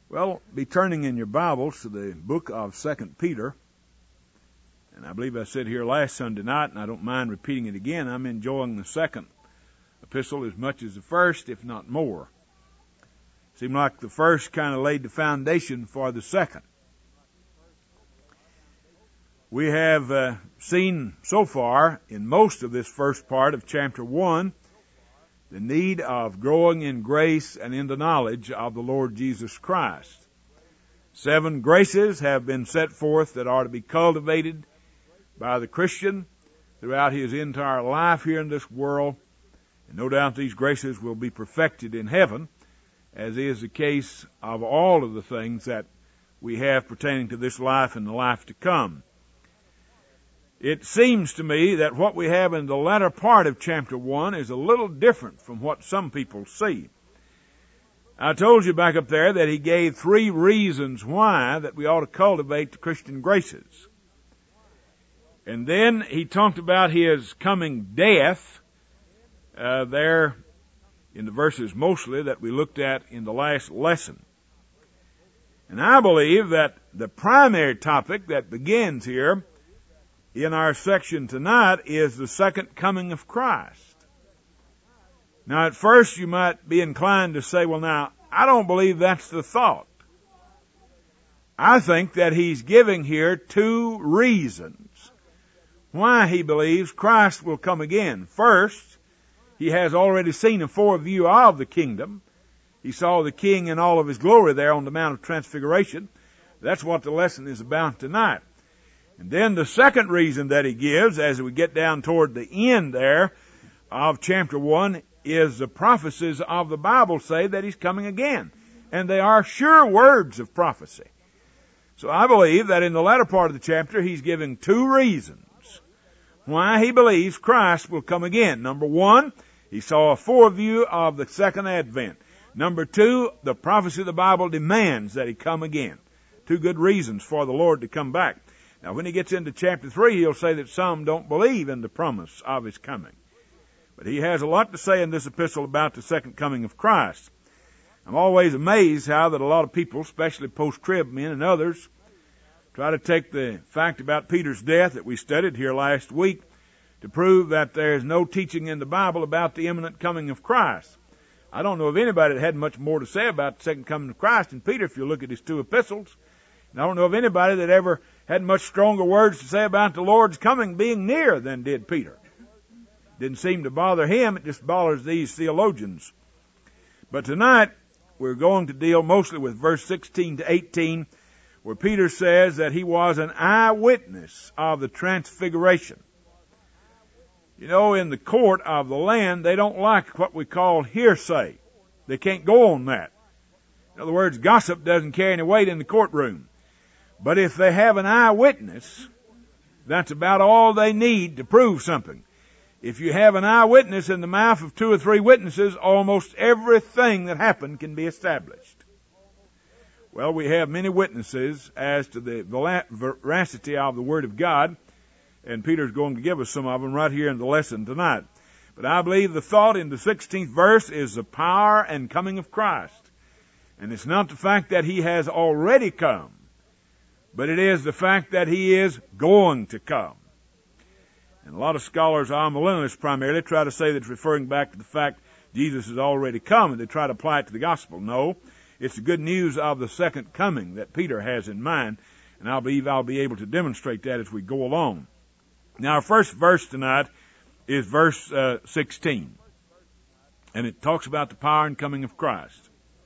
Well, be turning in your Bibles to the book of 2 Peter. And I believe I said here last Sunday night, and I don't mind repeating it again, I'm enjoying the second epistle as much as the first, if not more. Seemed like the first kind of laid the foundation for the second. We have seen so far in most of this first part of chapter 1 the need of growing in grace and in the knowledge of the Lord Jesus Christ. 7 graces have been set forth that are to be cultivated by the Christian throughout his entire life here in this world. And no doubt these graces will be perfected in heaven, as is the case of all of the things that we have pertaining to this life and the life to come. It seems to me that what we have in the latter part of chapter 1 is a little different from what some people see. I told you back up there that he gave 3 reasons why that we ought to cultivate the Christian graces. And then he talked about his coming death there in the verses mostly that we looked at in the last lesson. And I believe that the primary topic that begins here in our section tonight is the second coming of Christ. Now, at first you might be inclined to say, well, now, I don't believe that's the thought. I think that he's giving here 2 reasons why he believes Christ will come again. First, he has already seen a foreview of the kingdom. He saw the King in all of his glory there on the Mount of Transfiguration. That's what the lesson is about tonight. And then the second reason that he gives, as we get down toward the end there of chapter 1, is the prophecies of the Bible say that he's coming again. And they are sure words of prophecy. So I believe that in the latter part of the chapter, he's giving 2 reasons why he believes Christ will come again. Number 1, he saw a foreview of the second advent. Number 2, the prophecy of the Bible demands that he come again. 2 good reasons for the Lord to come back. Now, when he gets into chapter 3, he'll say that some don't believe in the promise of his coming. But he has a lot to say in this epistle about the second coming of Christ. I'm always amazed how that a lot of people, especially post-trib men and others, try to take the fact about Peter's death that we studied here last week to prove that there is no teaching in the Bible about the imminent coming of Christ. I don't know of anybody that had much more to say about the second coming of Christ than Peter if you look at his 2 epistles. And I don't know of anybody that ever had much stronger words to say about the Lord's coming being near than did Peter. Didn't seem to bother him. It just bothers these theologians. But tonight, we're going to deal mostly with verse 16 to 18, where Peter says that he was an eyewitness of the transfiguration. You know, in the court of the land, they don't like what we call hearsay. They can't go on that. In other words, gossip doesn't carry any weight in the courtroom. But if they have an eyewitness, that's about all they need to prove something. If you have an eyewitness in the mouth of 2 or 3 witnesses, almost everything that happened can be established. Well, we have many witnesses as to the veracity of the Word of God, and Peter's going to give us some of them right here in the lesson tonight. But I believe the thought in the 16th verse is the power and coming of Christ. And it's not the fact that he has already come, but it is the fact that he is going to come. And a lot of scholars, amillennialists primarily, try to say that it's referring back to the fact Jesus has already come, and they try to apply it to the gospel. No, it's the good news of the second coming that Peter has in mind, and I believe I'll be able to demonstrate that as we go along. Now, our first verse tonight is verse 16, and it talks about the power and coming of Christ.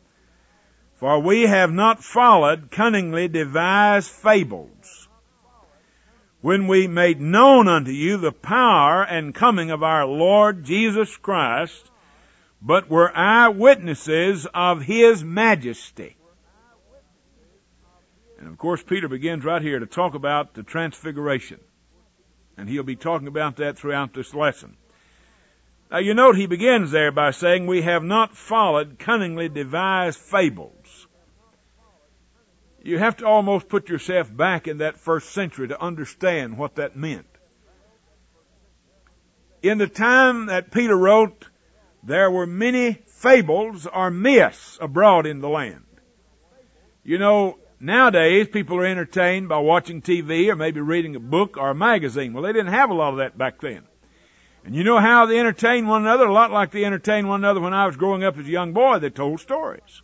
For we have not followed cunningly devised fables, when we made known unto you the power and coming of our Lord Jesus Christ, but were eyewitnesses of his majesty. And of course, Peter begins right here to talk about the transfiguration. And he'll be talking about that throughout this lesson. Now you note he begins there by saying, we have not followed cunningly devised fables. You have to almost put yourself back in that first century to understand what that meant. In the time that Peter wrote, there were many fables or myths abroad in the land. You know, nowadays people are entertained by watching TV or maybe reading a book or a magazine. Well, they didn't have a lot of that back then. And you know how they entertained one another? A lot like they entertained one another when I was growing up as a young boy. They told stories.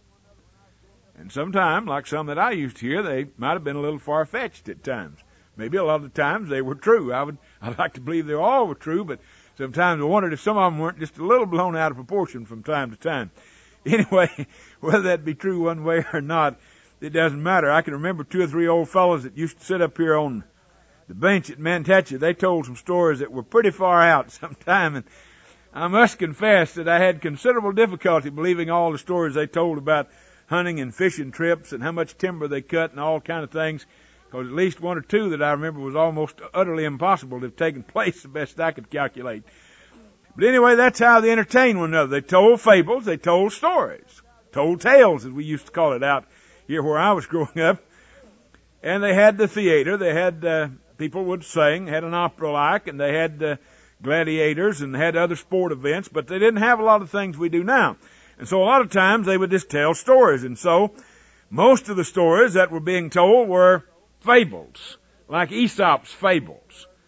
And sometimes, like some that I used to hear, they might have been a little far-fetched at times. Maybe a lot of the times they were true. I'd like to believe they all were true, but sometimes I wondered if some of them weren't just a little blown out of proportion from time to time. Anyway, whether that be true one way or not, it doesn't matter. I can remember 2 or 3 old fellows that used to sit up here on the bench at Manteca. They told some stories that were pretty far out sometime, and I must confess that I had considerable difficulty believing all the stories they told about hunting and fishing trips and how much timber they cut and all kind of things, because at least 1 or 2 that I remember was almost utterly impossible to have taken place, the best I could calculate. But anyway, that's how they entertained one another. They told fables, they told stories, told tales, as we used to call it out here where I was growing up. And they had the theater. They had people would sing, had an opera like, and they had gladiators and had other sport events, but they didn't have a lot of things we do now. And so a lot of times they would just tell stories. And so most of the stories that were being told were fables, like Aesop's fables.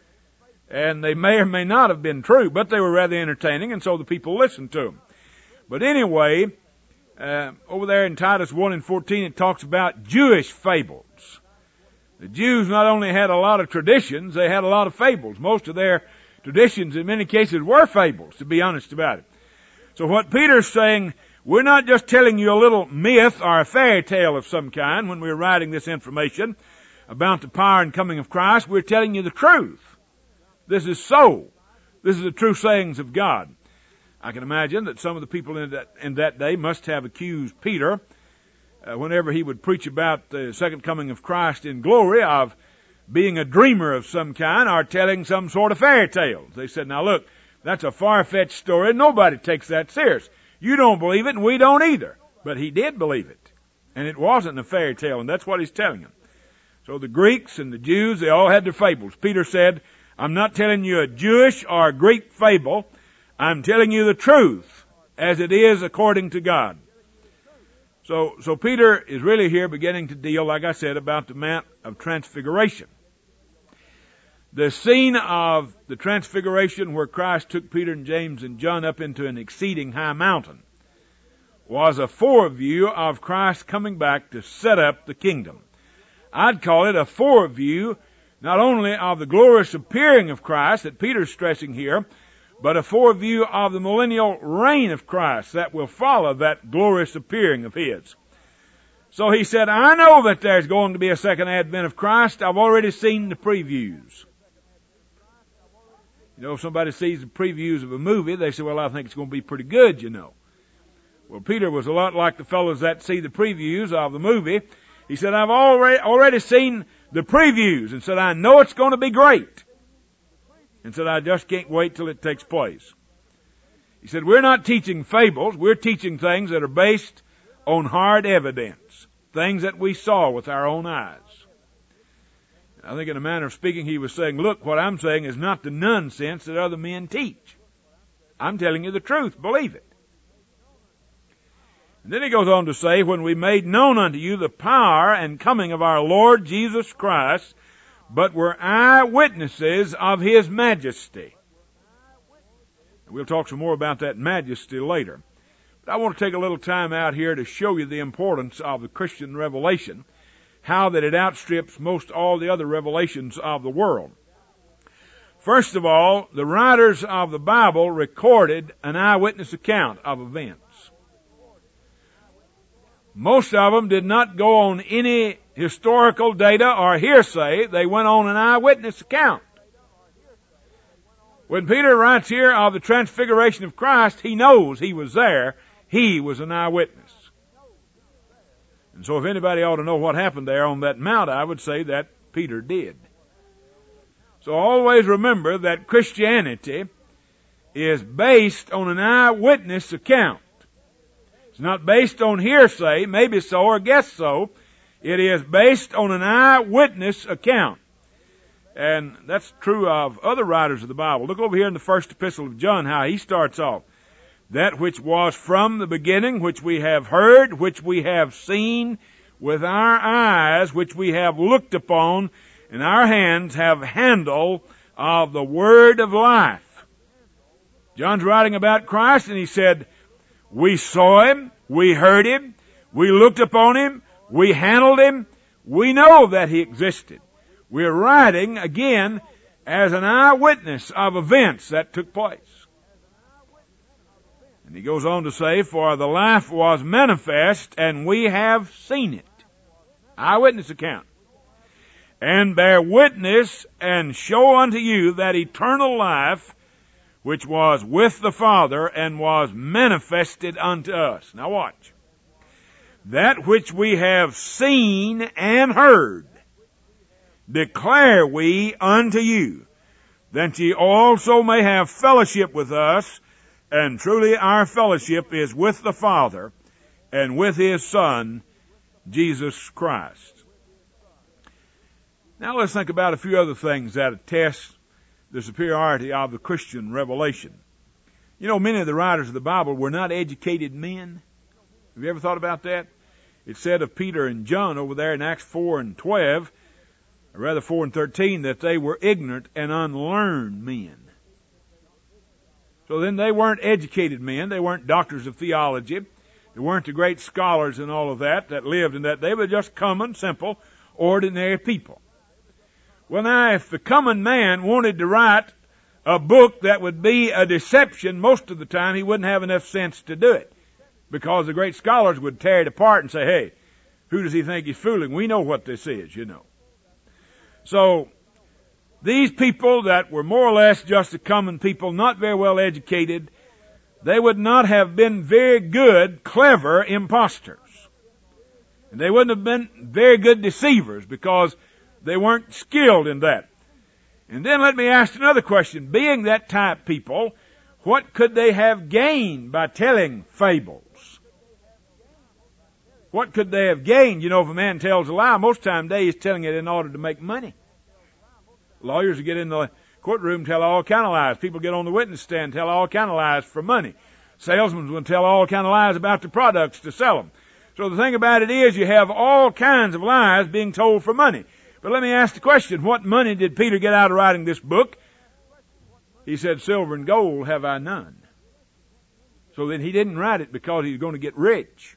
And they may or may not have been true, but they were rather entertaining, and so the people listened to them. But anyway, over there in Titus 1:14, it talks about Jewish fables. The Jews not only had a lot of traditions, they had a lot of fables. Most of their traditions, in many cases, were fables, to be honest about it. So what Peter's saying, we're not just telling you a little myth or a fairy tale of some kind when we're writing this information about the power and coming of Christ. We're telling you the truth. This is so. This is the true sayings of God. I can imagine that some of the people in that day must have accused Peter, whenever he would preach about the second coming of Christ in glory, of being a dreamer of some kind or telling some sort of fairy tales. They said, now look, that's a far-fetched story. Nobody takes that serious. You don't believe it, and we don't either. But he did believe it. And it wasn't a fairy tale, and that's what he's telling them. So the Greeks and the Jews, they all had their fables. Peter said, I'm not telling you a Jewish or a Greek fable. I'm telling you the truth as it is according to God. So Peter is really here beginning to deal, like I said, about the Mount of Transfiguration. The scene of the Transfiguration where Christ took Peter and James and John up into an exceeding high mountain was a foreview of Christ coming back to set up the kingdom. I'd call it a foreview not only of the glorious appearing of Christ that Peter's stressing here, but a foreview of the millennial reign of Christ that will follow that glorious appearing of His. So he said, I know that there's going to be a second advent of Christ. I've already seen the previews. You know, if somebody sees the previews of a movie, they say, well, I think it's going to be pretty good, you know. Well, Peter was a lot like the fellows that see the previews of the movie. He said, I've already seen the previews, and said, I know it's going to be great. And said, I just can't wait till it takes place. He said, we're not teaching fables. We're teaching things that are based on hard evidence, things that we saw with our own eyes. I think in a manner of speaking, he was saying, look, what I'm saying is not the nonsense that other men teach. I'm telling you the truth. Believe it. And then he goes on to say, when we made known unto you the power and coming of our Lord Jesus Christ, but were eyewitnesses of His majesty. We'll talk some more about that majesty later. But I want to take a little time out here to show you the importance of the Christian revelation, how that it outstrips most all the other revelations of the world. First of all, the writers of the Bible recorded an eyewitness account of events. Most of them did not go on any historical data or hearsay. They went on an eyewitness account. When Peter writes here of the transfiguration of Christ, he knows he was there. He was an eyewitness. And so if anybody ought to know what happened there on that mount, I would say that Peter did. So always remember that Christianity is based on an eyewitness account. It's not based on hearsay, maybe so or guess so. It is based on an eyewitness account. And that's true of other writers of the Bible. Look over here in the first epistle of John, how he starts off. That which was from the beginning, which we have heard, which we have seen, with our eyes which we have looked upon, and our hands have handle of the word of life. John's writing about Christ, and he said, we saw him, we heard him, we looked upon him, we handled him, we know that he existed. We're writing, again, as an eyewitness of events that took place. And he goes on to say, for the life was manifest, and we have seen it. Eyewitness account. And bear witness and show unto you that eternal life which was with the Father and was manifested unto us. Now watch. That which we have seen and heard declare we unto you, that ye also may have fellowship with us, and truly our fellowship is with the Father and with His Son, Jesus Christ. Now let's think about a few other things that attest the superiority of the Christian revelation. You know, many of the writers of the Bible were not educated men. Have you ever thought about that? It said of Peter and John over there in Acts 4 and 12, or rather 4 and 13, that they were ignorant and unlearned men. So then they weren't educated men. They weren't doctors of theology. They weren't the great scholars and all of that lived in that. They were just common, simple, ordinary people. Well, now, if the common man wanted to write a book that would be a deception, most of the time he wouldn't have enough sense to do it, because the great scholars would tear it apart and say, hey, who does he think he's fooling? We know what this is, you know. So, these people that were more or less just the common people, not very well educated, they would not have been very good, clever imposters. And they wouldn't have been very good deceivers, because they weren't skilled in that. And then let me ask another question. Being that type people, what could they have gained by telling fables? What could they have gained? You know, if a man tells a lie, most time day he's telling it in order to make money. Lawyers will get in the courtroom, tell all kind of lies. People get on the witness stand, tell all kind of lies for money. Salesmen will tell all kind of lies about the products to sell them. So the thing about it is, you have all kinds of lies being told for money. But let me ask the question, what money did Peter get out of writing this book? He said, silver and gold have I none. So then he didn't write it because he was going to get rich.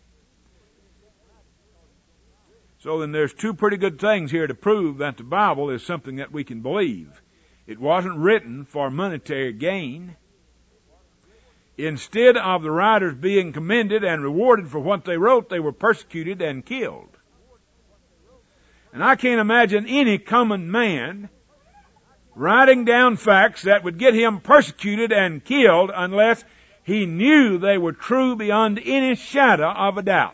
So then there's two pretty good things here to prove that the Bible is something that we can believe. It wasn't written for monetary gain. Instead of the writers being commended and rewarded for what they wrote, they were persecuted and killed. And I can't imagine any common man writing down facts that would get him persecuted and killed unless he knew they were true beyond any shadow of a doubt.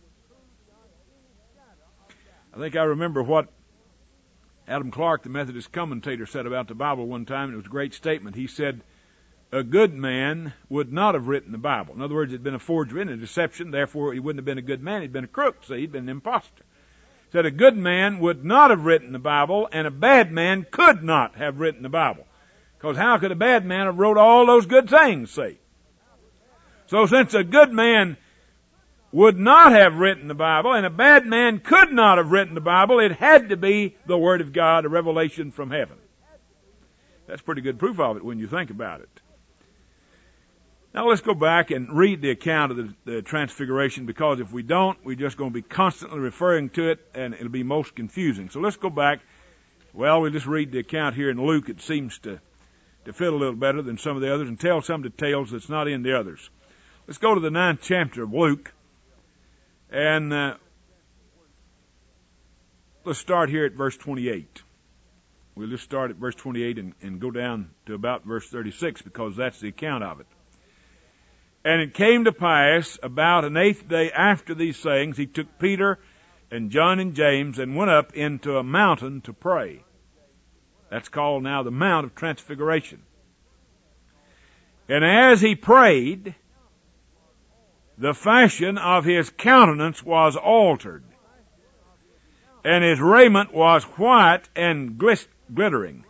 I think I remember what Adam Clark, the Methodist commentator, said about the Bible one time, and it was a great statement. He said, a good man would not have written the Bible. In other words, it had been a forgery and a deception, therefore he wouldn't have been a good man, he'd been a crook, so he'd been an imposter. Said a good man would not have written the Bible, and a bad man could not have written the Bible. Because how could a bad man have wrote all those good things, see? So since a good man would not have written the Bible, and a bad man could not have written the Bible, it had to be the Word of God, a revelation from heaven. That's pretty good proof of it when you think about it. Now let's go back and read the account of the Transfiguration, because if we don't, we're just going to be constantly referring to it, and it'll be most confusing. So let's go back. Well, we'll just read the account here in Luke. It seems to fit a little better than some of the others, and tell some details that's not in the others. Let's go to the 9th chapter of Luke, and let's start here at verse 28. We'll just start at verse 28 and go down to about verse 36, because that's the account of it. And it came to pass, about an 8th day after these sayings, he took Peter and John and James and went up into a mountain to pray. That's called now the Mount of Transfiguration. And as he prayed, the fashion of his countenance was altered, and his raiment was white and glittering.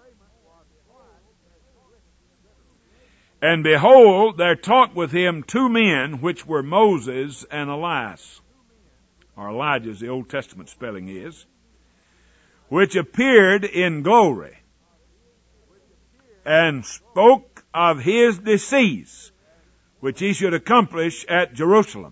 And behold, there talked with him two men, which were Moses and Elias. or Elijah as the Old Testament spelling is, which appeared in glory, and spoke of his decease, which he should accomplish at Jerusalem.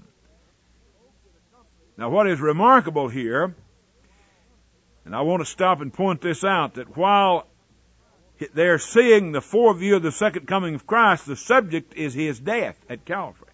Now what is remarkable here, and I want to stop and point this out, that while they're seeing the foreview of the second coming of Christ, the subject is his death at Calvary.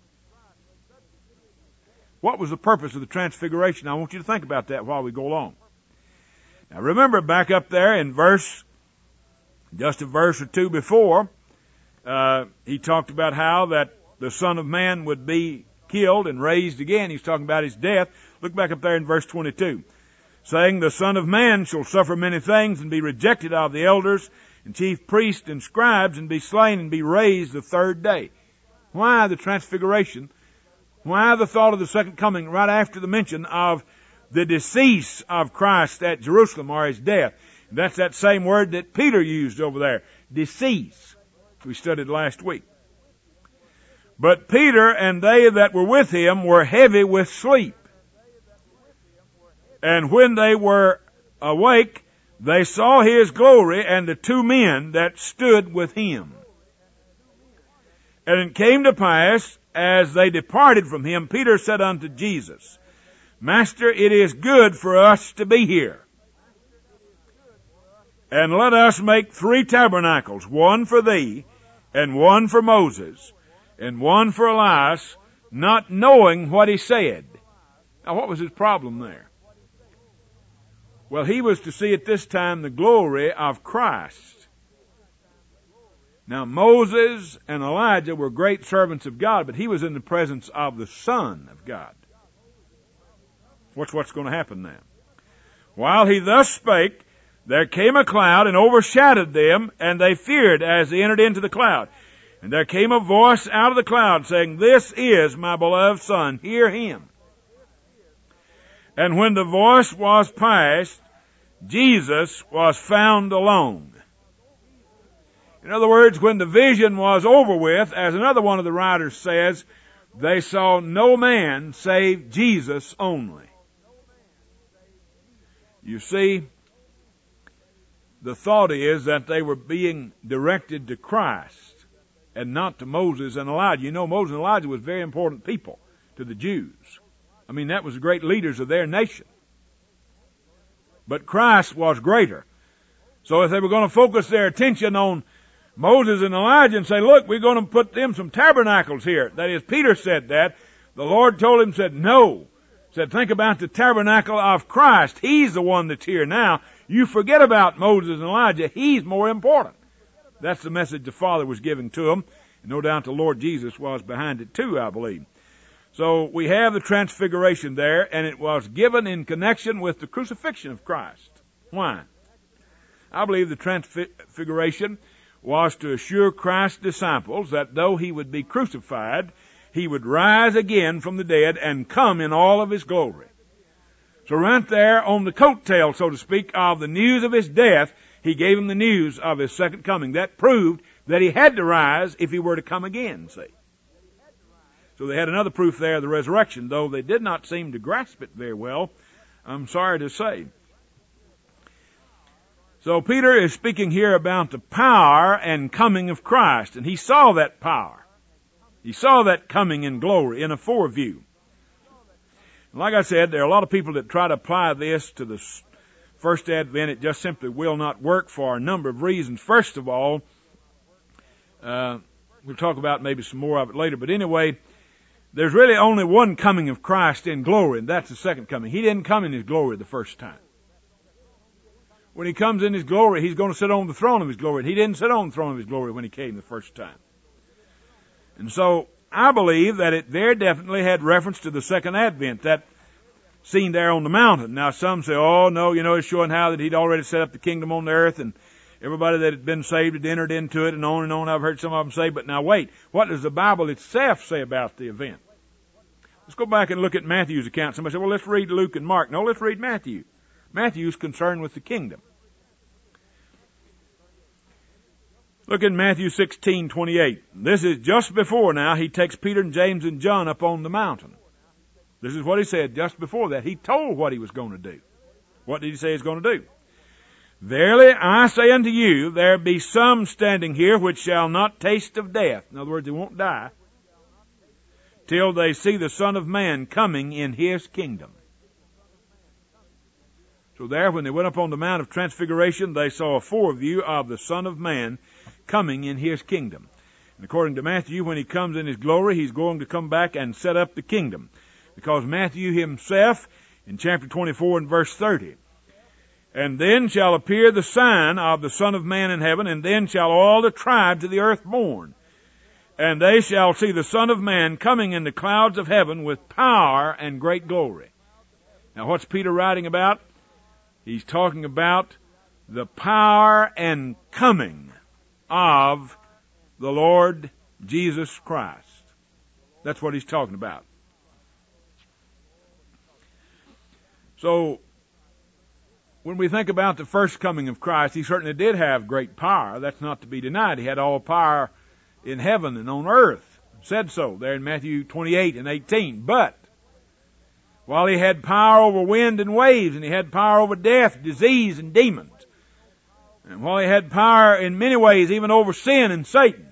What was the purpose of the transfiguration? I want you to think about that while we go along. Now remember, back up there in just a verse or two before, he talked about how that the Son of Man would be killed and raised again. He's talking about his death. Look back up there in verse 22. Saying, the Son of Man shall suffer many things and be rejected of the elders and chief priests and scribes and be slain and be raised the third day. Why the transfiguration? Why the thought of the second coming right after the mention of the decease of Christ at Jerusalem, or his death? And that's that same word that Peter used over there, decease, we studied last week. But Peter and they that were with him were heavy with sleep. And when they were awake, they saw his glory and the two men that stood with him. And it came to pass, as they departed from him, Peter said unto Jesus, Master, it is good for us to be here. And let us make 3 tabernacles, one for thee, and one for Moses, and one for Elias, not knowing what he said. Now what was his problem there? Well, he was to see at this time the glory of Christ. Now Moses and Elijah were great servants of God, but he was in the presence of the Son of God. What's going to happen now? While he thus spake, there came a cloud and overshadowed them, and they feared as they entered into the cloud. And there came a voice out of the cloud saying, This is my beloved Son, hear him. And when the voice was past, Jesus was found alone. In other words, when the vision was over with, as another one of the writers says, they saw no man save Jesus only. You see, the thought is that they were being directed to Christ and not to Moses and Elijah. You know, Moses and Elijah was very important people to the Jews. I mean, that was the great leaders of their nation. But Christ was greater. So if they were going to focus their attention on Moses and Elijah and say, look, we're going to put them some tabernacles here. That is, Peter said that. The Lord told him, said, no. Said, think about the tabernacle of Christ. He's the one that's here now. You forget about Moses and Elijah. He's more important. That's the message the Father was giving to them. And no doubt the Lord Jesus was behind it too, I believe. So we have the transfiguration there, and it was given in connection with the crucifixion of Christ. Why? I believe the transfiguration was to assure Christ's disciples that though he would be crucified, he would rise again from the dead and come in all of his glory. So right there on the coattail, so to speak, of the news of his death, he gave them the news of his second coming. That proved that he had to rise if he were to come again, see. So they had another proof there of the resurrection, though they did not seem to grasp it very well, I'm sorry to say. So Peter is speaking here about the power and coming of Christ, and he saw that power. He saw that coming in glory in a foreview. Like I said, there are a lot of people that try to apply this to the first advent. It just simply will not work for a number of reasons. First of all, we'll talk about maybe some more of it later, but anyway, there's really only one coming of Christ in glory, and that's the second coming. He didn't come in his glory the first time. When he comes in his glory, he's going to sit on the throne of his glory. And he didn't sit on the throne of his glory when he came the first time. And so I believe that it very definitely had reference to the second advent, that scene there on the mountain. Now some say, oh no, it's showing how that he'd already set up the kingdom on the earth and everybody that had been saved had entered into it and on and on. I've heard some of them say, but now wait, what does the Bible itself say about the event? Let's go back and look at Matthew's account. Somebody said, well, let's read Luke and Mark. No, let's read Matthew. Matthew's concerned with the kingdom. Look in Matthew 16:28. This is just before now he takes Peter and James and John up on the mountain. This is what he said just before that. He told what he was going to do. What did he say he's going to do? Verily I say unto you, there be some standing here which shall not taste of death. In other words, they won't die till they see the Son of Man coming in His kingdom. So there, when they went up on the Mount of Transfiguration, they saw a foreview of the Son of Man coming in His kingdom. And according to Matthew, when He comes in His glory, He's going to come back and set up the kingdom. Because Matthew himself, in chapter 24 and verse 30, and then shall appear the sign of the Son of Man in heaven, and then shall all the tribes of the earth mourn. And they shall see the Son of Man coming in the clouds of heaven with power and great glory. Now what's Peter writing about? He's talking about the power and coming of the Lord Jesus Christ. That's what he's talking about. So, when we think about the first coming of Christ, He certainly did have great power. That's not to be denied. He had all power in heaven and on earth. It said so there in Matthew 28 and 18. But, while He had power over wind and waves, and He had power over death, disease, and demons, and while He had power in many ways, even over sin and Satan,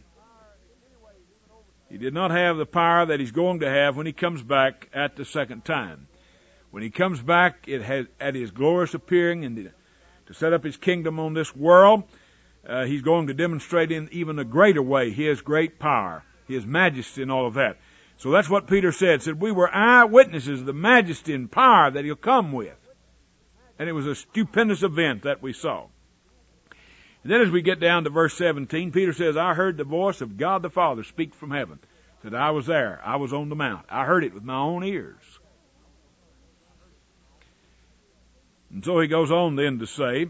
He did not have the power that He's going to have when He comes back at the second time. When He comes back at His glorious appearing and to set up His kingdom on this world, He's going to demonstrate in even a greater way His great power, His majesty and all of that. So that's what Peter said. Said, we were eyewitnesses of the majesty and power that He'll come with. And it was a stupendous event that we saw. And then as we get down to verse 17, Peter says, I heard the voice of God the Father speak from heaven. Said, I was there. I was on the mount. I heard it with my own ears. And so he goes on then to say,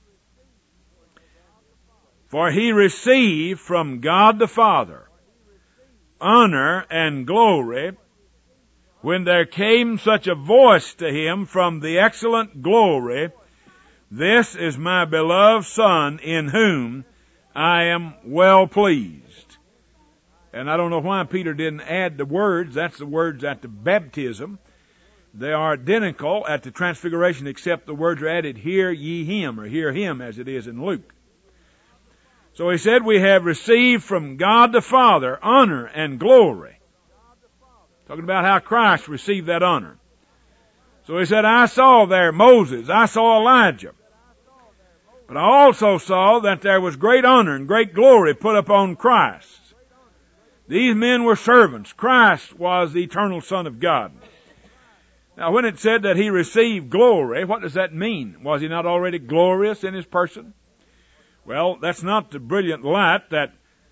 for He received from God the Father honor and glory when there came such a voice to Him from the excellent glory, this is my beloved Son in whom I am well pleased. And I don't know why Peter didn't add the words. That's the words at the baptism. They are identical at the Transfiguration, except the words are added, hear ye Him, or hear Him, as it is in Luke. So he said, we have received from God the Father honor and glory. Talking about how Christ received that honor. So he said, I saw there Moses, I saw Elijah. But I also saw that there was great honor and great glory put upon Christ. These men were servants. Christ was the eternal Son of God. Now, when it said that He received glory, what does that mean? Was He not already glorious in His person? Well, that's not the brilliant light that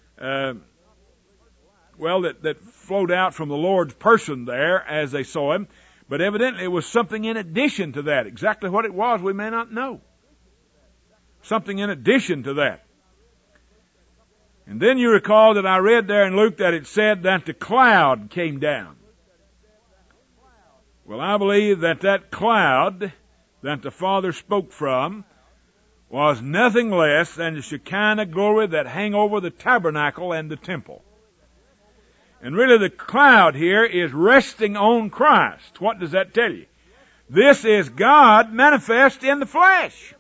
flowed out from the Lord's person there as they saw Him. But evidently it was something in addition to that. Exactly what it was, we may not know. Something in addition to that. And then you recall that I read there in Luke that it said that the cloud came down. Well, I believe that cloud that the Father spoke from was nothing less than the Shekinah glory that hang over the tabernacle and the temple. And really the cloud here is resting on Christ. What does that tell you? This is God manifest in the flesh.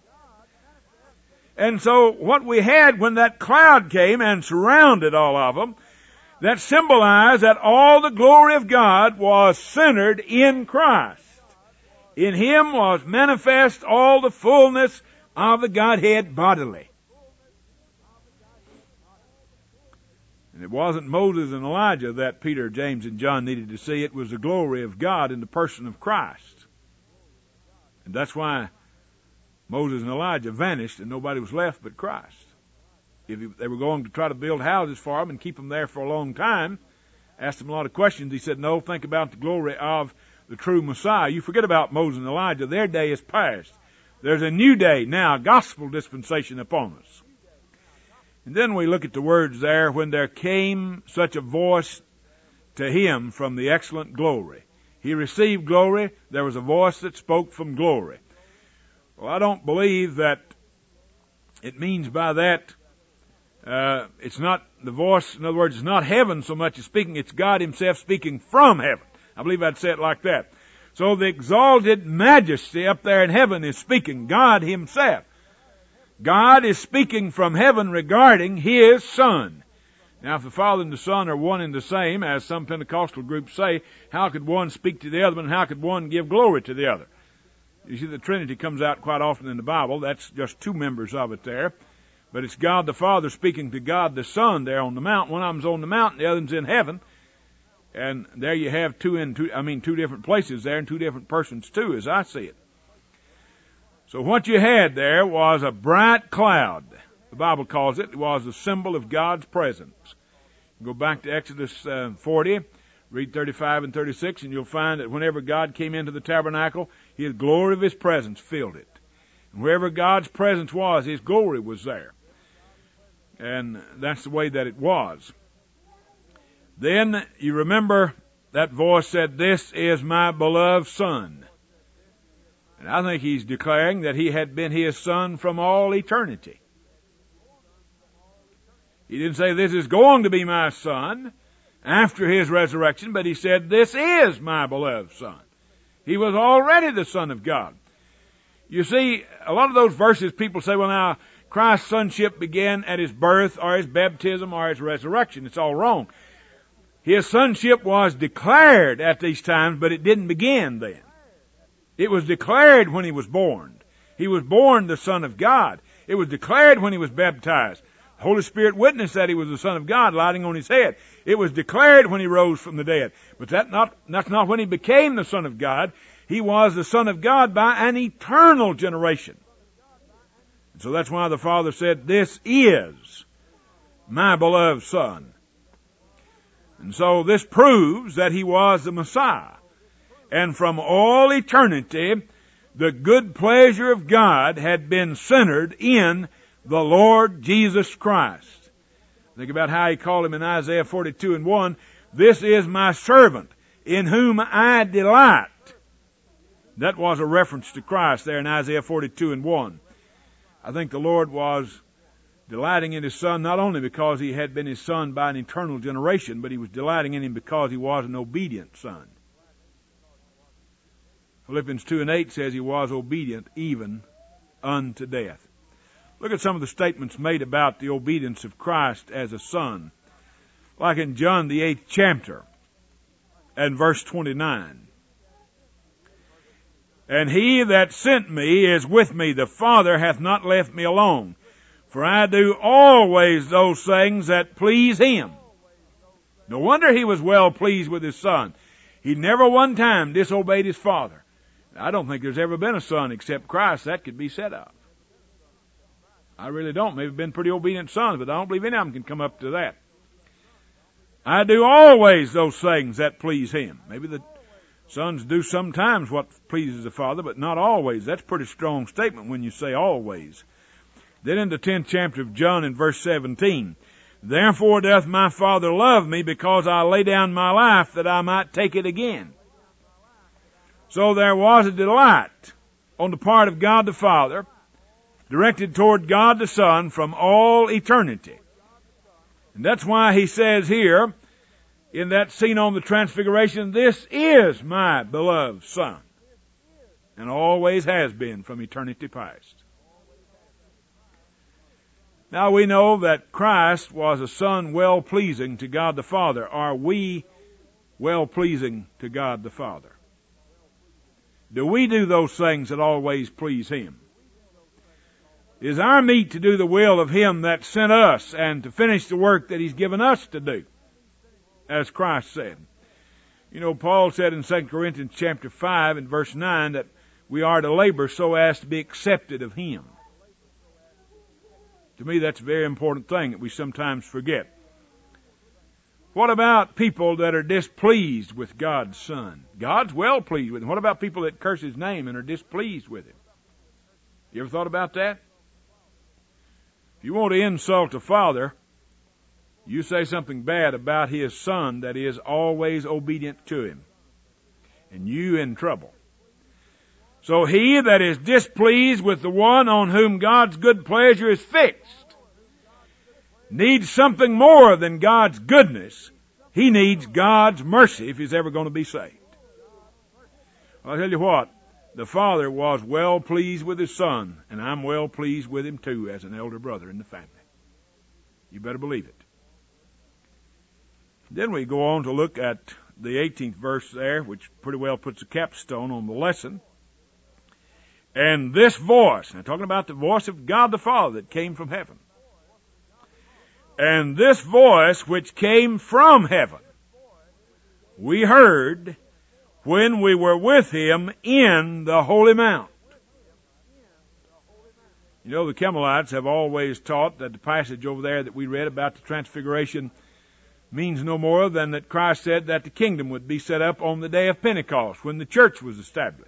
And so what we had when that cloud came and surrounded all of them, that symbolized that all the glory of God was centered in Christ. In Him was manifest all the fullness of the Godhead bodily. And it wasn't Moses and Elijah that Peter, James, and John needed to see. It was the glory of God in the person of Christ. And that's why Moses and Elijah vanished and nobody was left but Christ. If they were going to try to build houses for him and keep them there for a long time, asked him a lot of questions. He said, no, think about the glory of the true Messiah. You forget about Moses and Elijah. Their day is past. There's a new day now, gospel dispensation upon us. And then we look at the words there, when there came such a voice to Him from the excellent glory. He received glory. There was a voice that spoke from glory. Well, I don't believe that it means by that it's not the voice, in other words, it's not heaven so much as speaking, it's God Himself speaking from heaven. I believe I'd say it like that. So the exalted majesty up there in heaven is speaking, God Himself. God is speaking from heaven regarding His Son. Now, if the Father and the Son are one and the same, as some Pentecostal groups say, how could one speak to the other one, and how could one give glory to the other? You see, the Trinity comes out quite often in the Bible. That's just two members of it there. But it's God the Father speaking to God the Son there on the mountain. One of them's on the mountain, the other's in heaven. And there you have two different places there and two different persons too, as I see it. So what you had there was a bright cloud. The Bible calls it. It was a symbol of God's presence. Go back to Exodus 40, read 35 and 36, and you'll find that whenever God came into the tabernacle, His glory of His presence filled it. And wherever God's presence was, His glory was there. And that's the way that it was. Then you remember that voice said, "This is my beloved Son." And I think He's declaring that He had been His Son from all eternity. He didn't say, "This is going to be my Son," after His resurrection, but He said, "This is my beloved Son." He was already the Son of God. You see, a lot of those verses people say, well, now, Christ's sonship began at His birth or His baptism or His resurrection. It's all wrong. His sonship was declared at these times, but it didn't begin then. It was declared when He was born. He was born the Son of God. It was declared when He was baptized. The Holy Spirit witnessed that He was the Son of God lighting on His head. It was declared when He rose from the dead. But that's not when He became the Son of God. He was the Son of God by an eternal generation. And so that's why the Father said, "This is my beloved Son." And so this proves that He was the Messiah. And from all eternity, the good pleasure of God had been centered in the Lord Jesus Christ. Think about how He called Him in Isaiah 42 and 1, "This is my servant, in whom I delight." That was a reference to Christ there in Isaiah 42 and 1. I think the Lord was delighting in His Son not only because He had been His Son by an eternal generation, but He was delighting in Him because He was an obedient Son. Philippians 2 and 8 says He was obedient even unto death. Look at some of the statements made about the obedience of Christ as a Son. Like in John the 8th chapter and verse 29. "And He that sent me is with me. The Father hath not left me alone. For I do always those things that please Him." No wonder He was well pleased with His Son. He never one time disobeyed His Father. I don't think there's ever been a son except Christ that could be said of. I really don't. Maybe been pretty obedient sons, but I don't believe any of them can come up to that. "I do always those things that please Him." Maybe the sons do sometimes what pleases the Father, but not always. That's a pretty strong statement when you say always. Then in the 10th chapter of John in verse 17, "Therefore doth my Father love me, because I lay down my life that I might take it again." So there was a delight on the part of God the Father, directed toward God the Son from all eternity. And that's why He says here, in that scene on the Transfiguration, "This is my beloved Son," and always has been from eternity past. Now we know that Christ was a Son well-pleasing to God the Father. Are we well-pleasing to God the Father? Do we do those things that always please Him? Is our meat to do the will of Him that sent us and to finish the work that He's given us to do, as Christ said? You know, Paul said in 2 Corinthians chapter 5 and verse 9 that we are to labor so as to be accepted of Him. To me, that's a very important thing that we sometimes forget. What about people that are displeased with God's Son? God's well pleased with Him. What about people that curse His name and are displeased with Him? You ever thought about that? If you want to insult a father, you say something bad about his son that is always obedient to him, and you in trouble. So he that is displeased with the one on whom God's good pleasure is fixed needs something more than God's goodness. He needs God's mercy if he's ever going to be saved. I'll tell you what, the Father was well pleased with His Son, and I'm well pleased with Him too as an elder brother in the family. You better believe it. Then we go on to look at the 18th verse there, which pretty well puts a capstone on the lesson. And this voice, now talking about the voice of God the Father that came from heaven. And this voice which came from heaven, we heard when we were with Him in the Holy Mount. You know, the Campbellites have always taught that the passage over there that we read about the Transfiguration means no more than that Christ said that the kingdom would be set up on the day of Pentecost, when the church was established.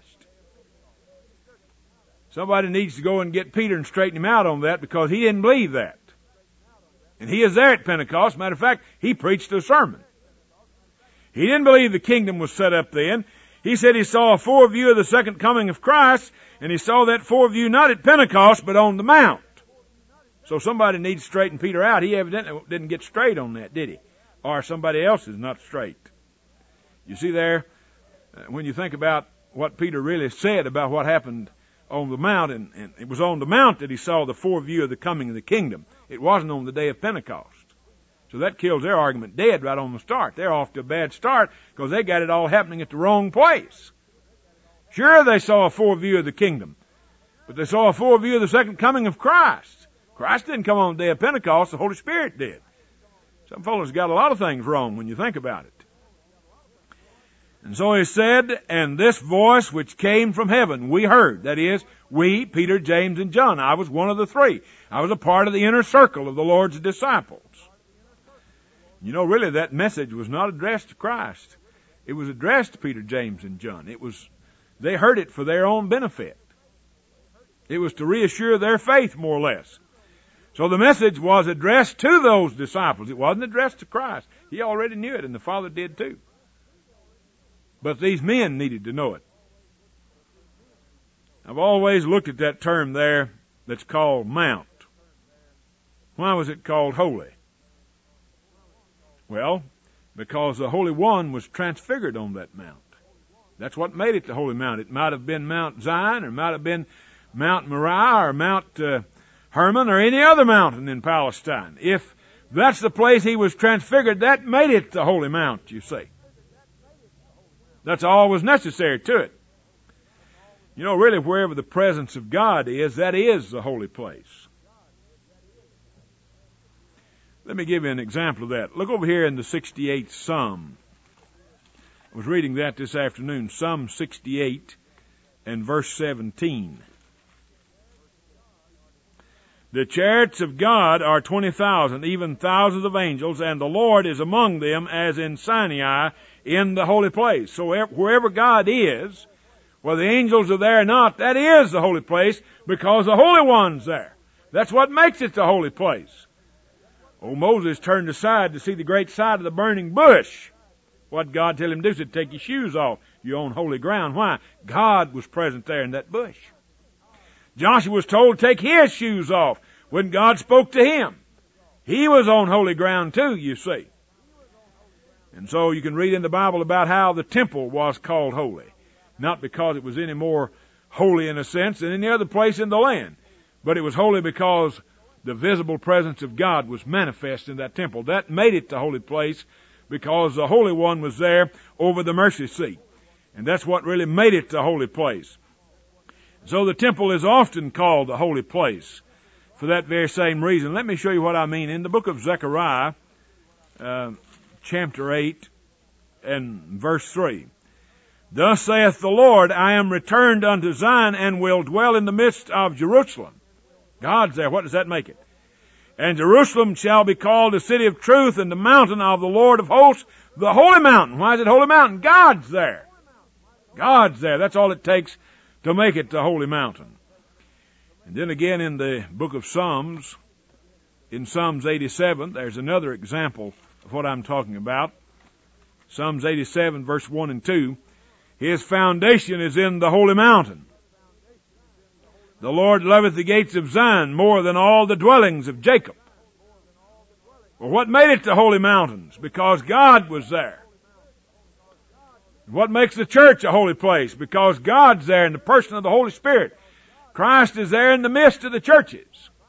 Somebody needs to go and get Peter and straighten him out on that, because he didn't believe that. And he is there at Pentecost. Matter of fact, he preached a sermon. He didn't believe the kingdom was set up then. He said he saw a foreview of the second coming of Christ, and he saw that foreview not at Pentecost, but on the Mount. So somebody needs to straighten Peter out. He evidently didn't get straight on that, did he? Or somebody else is not straight. You see there, when you think about what Peter really said about what happened on the Mount, and it was on the Mount that he saw the foreview of the coming of the kingdom. It wasn't on the day of Pentecost. So that kills their argument dead right on the start. They're off to a bad start because they got it all happening at the wrong place. Sure, they saw a foreview of the kingdom, but they saw a foreview of the second coming of Christ. Christ didn't come on the day of Pentecost, the Holy Spirit did. Some fellows got a lot of things wrong when you think about it. And so he said, and this voice which came from heaven, we heard. That is, we, Peter, James, and John. I was one of the three. I was a part of the inner circle of the Lord's disciples. You know, really, that message was not addressed to Christ. It was addressed to Peter, James, and John. They heard it for their own benefit. It was to reassure their faith, more or less. So the message was addressed to those disciples. It wasn't addressed to Christ. He already knew it, and the Father did too. But these men needed to know it. I've always looked at that term there that's called Mount. Why was it called holy? Well, because the Holy One was transfigured on that mount. That's what made it the Holy Mount. It might have been Mount Zion, or it might have been Mount Moriah, or Mount Hermon, or any other mountain in Palestine. If that's the place he was transfigured, that made it the Holy Mount, you see. That's all was necessary to it. You know, really, wherever the presence of God is, that is the holy place. Let me give you an example of that. Look over here in the 68th Psalm. I was reading that this afternoon. Psalm 68 and verse 17. The chariots of God are 20,000, even thousands of angels, and the Lord is among them as in Sinai in the holy place. So wherever God is, whether the angels are there or not, that is the holy place because the Holy One's there. That's what makes it the holy place. Old Moses turned aside to see the great sight of the burning bush. What did God tell him to do? He said, take your shoes off. You're on holy ground. Why? God was present there in that bush. Joshua was told to take his shoes off when God spoke to him. He was on holy ground too, you see. And so you can read in the Bible about how the temple was called holy. Not because it was any more holy in a sense than any other place in the land, but it was holy because the visible presence of God was manifest in that temple. That made it the holy place because the Holy One was there over the mercy seat. And that's what really made it the holy place. So the temple is often called the holy place for that very same reason. Let me show you what I mean. In the book of Zechariah, chapter 8 and verse 3. Thus saith the Lord, I am returned unto Zion and will dwell in the midst of Jerusalem. God's there. What does that make it? And Jerusalem shall be called the city of truth and the mountain of the Lord of hosts, the holy mountain. Why is it holy mountain? God's there. God's there. That's all it takes to make it the holy mountain. And then again in the book of Psalms, in Psalms 87, there's another example of what I'm talking about. Psalms 87, verse 1 and 2. His foundation is in the holy mountain. The Lord loveth the gates of Zion more than all the dwellings of Jacob. Well, what made it the holy mountains? Because God was there. What makes the church a holy place? Because God's there in the person of the Holy Spirit. Christ is there in the midst of the churches.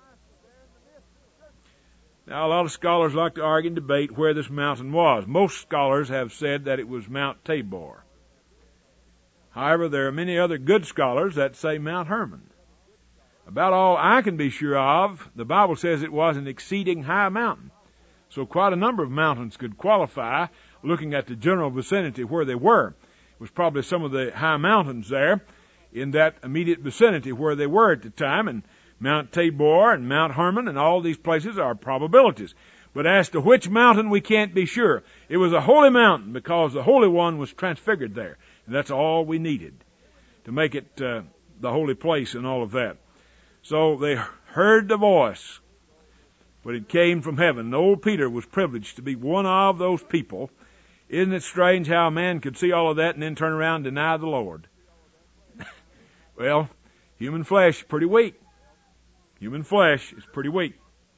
Now, a lot of scholars like to argue and debate where this mountain was. Most scholars have said that it was Mount Tabor. However, there are many other good scholars that say Mount Hermon. About all I can be sure of, the Bible says it was an exceeding high mountain. So quite a number of mountains could qualify, looking at the general vicinity where they were. It was probably some of the high mountains there in that immediate vicinity where they were at the time, and Mount Tabor and Mount Hermon and all these places are probabilities. But as to which mountain, we can't be sure. It was a holy mountain because the Holy One was transfigured there. And that's all we needed to make it the holy place and all of that. So they heard the voice, but it came from heaven. And old Peter was privileged to be one of those people. Isn't it strange how a man could see all of that and then turn around and deny the Lord? Well, human flesh is pretty weak. Human flesh is pretty weak.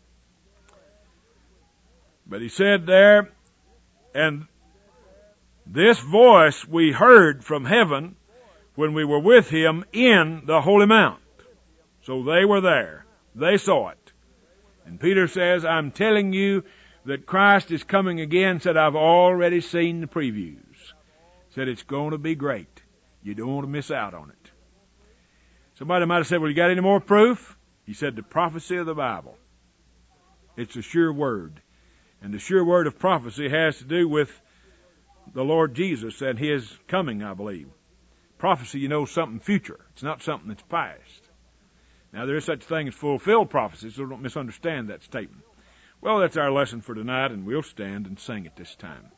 But he said there, and this voice we heard from heaven when we were with him in the holy mount. So they were there. They saw it. And Peter says, I'm telling you that Christ is coming again. Said, I've already seen the previews. Said, it's going to be great. You don't want to miss out on it. Somebody might have said, well, you got any more proof? He said, the prophecy of the Bible. It's a sure word. And the sure word of prophecy has to do with the Lord Jesus and His coming, I believe. Prophecy, you know, is something future. It's not something that's past. Now, there is such a thing as fulfilled prophecy, so don't misunderstand that statement. Well, that's our lesson for tonight, and we'll stand and sing at this time.